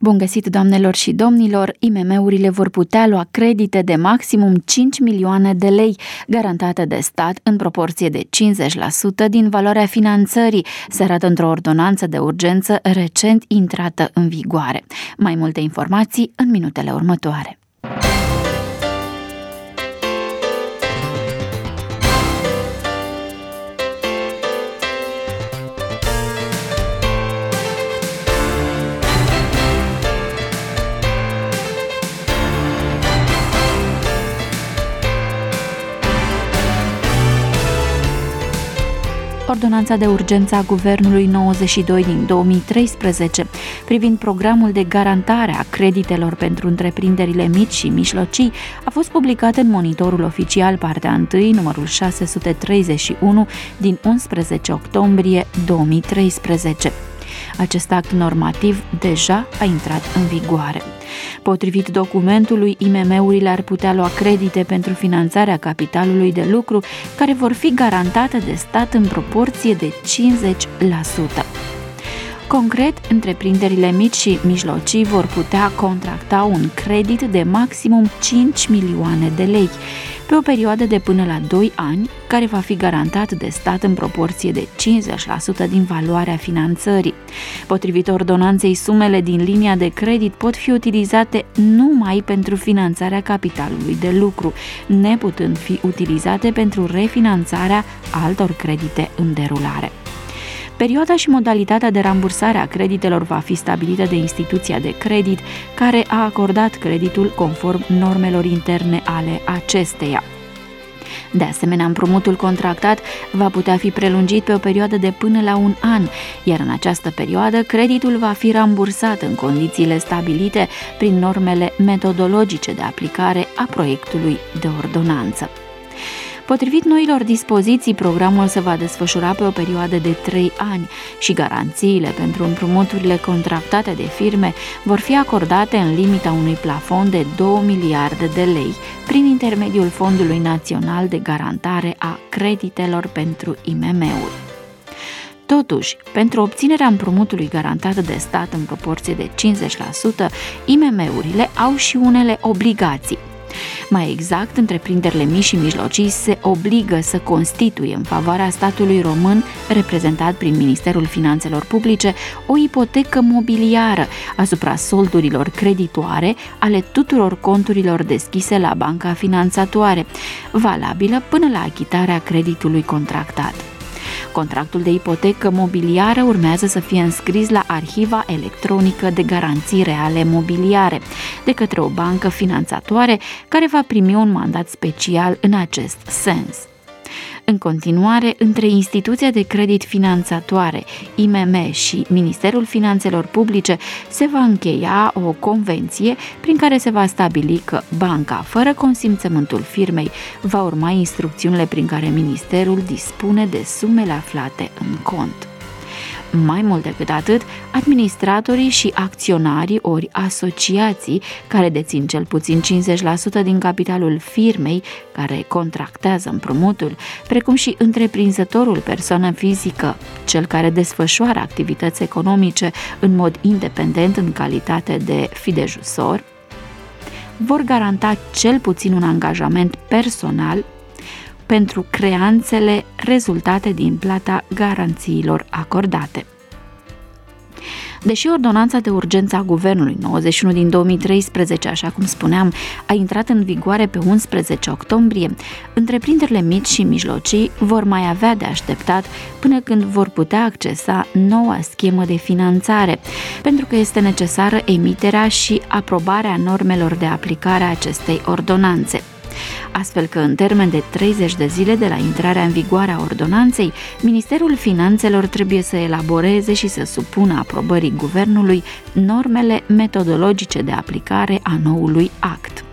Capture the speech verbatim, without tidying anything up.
Bun găsit, doamnelor și domnilor! I M M-urile vor putea lua credite de maximum cinci milioane de lei, garantate de stat în proporție de cincizeci la sută din valoarea finanțării, se arată într-o ordonanță de urgență recent intrată în vigoare. Mai multe informații în minutele următoare. Ordonanța de urgență a Guvernului nouăzeci și doi din două mii treisprezece privind programul de garantare a creditelor pentru întreprinderile mici și mijlocii a fost publicată în Monitorul Oficial, partea unu, numărul șase sute treizeci și unu din unsprezece octombrie două mii treisprezece. Acest act normativ deja a intrat în vigoare. Potrivit documentului, I M M-urile ar putea lua credite pentru finanțarea capitalului de lucru, care vor fi garantate de stat în proporție de cincizeci la sută. Concret, întreprinderile mici și mijlocii vor putea contracta un credit de maximum cinci milioane de lei, pe o perioadă de până la doi ani, care va fi garantat de stat în proporție de cincizeci la sută din valoarea finanțării. Potrivit ordonanței, sumele din linia de credit pot fi utilizate numai pentru finanțarea capitalului de lucru, neputând fi utilizate pentru refinanțarea altor credite în derulare. Perioada și modalitatea de rambursare a creditelor va fi stabilită de instituția de credit care a acordat creditul conform normelor interne ale acesteia. De asemenea, împrumutul contractat va putea fi prelungit pe o perioadă de până la un an, iar în această perioadă creditul va fi rambursat în condițiile stabilite prin normele metodologice de aplicare a proiectului de ordonanță. Potrivit noilor dispoziții, programul se va desfășura pe o perioadă de trei ani și garanțiile pentru împrumuturile contractate de firme vor fi acordate în limita unui plafon de două miliarde de lei prin intermediul Fondului Național de Garantare a Creditelor pentru I M M-uri. Totuși, pentru obținerea împrumutului garantat de stat în proporție de cincizeci la sută, I M M-urile au și unele obligații. Mai exact, întreprinderile mici și mijlocii se obligă să constituie în favoarea statului român, reprezentat prin Ministerul Finanțelor Publice, o ipotecă mobiliară asupra soldurilor creditoare ale tuturor conturilor deschise la banca finanțatoare, valabilă până la achitarea creditului contractat. Contractul de ipotecă mobiliară urmează să fie înscris la arhiva electronică de garanții reale mobiliare de către o bancă finanțatoare care va primi un mandat special în acest sens. În continuare, între instituția de credit finanțatoare, I M M și Ministerul Finanțelor Publice se va încheia o convenție prin care se va stabili că banca, fără consimțământul firmei, va urma instrucțiunile prin care ministerul dispune de sumele aflate în cont. Mai mult decât atât, administratorii și acționarii ori asociații care dețin cel puțin cincizeci la sută din capitalul firmei care contractează împrumutul, precum și întreprinzătorul persoană fizică, cel care desfășoară activități economice în mod independent în calitate de fidejusor, vor garanta cel puțin un angajament personal pentru creanțele rezultate din plata garanțiilor acordate. Deși ordonanța de urgență a Guvernului nouăzeci și unu din două mii treisprezece, așa cum spuneam, a intrat în vigoare pe unsprezece octombrie, întreprinderile mici și mijlocii vor mai avea de așteptat până când vor putea accesa noua schemă de finanțare, pentru că este necesară emiterea și aprobarea normelor de aplicare a acestei ordonanțe. Astfel că în termen de treizeci de zile de la intrarea în vigoare a ordonanței, Ministerul Finanțelor trebuie să elaboreze și să supună aprobării Guvernului normele metodologice de aplicare a noului act.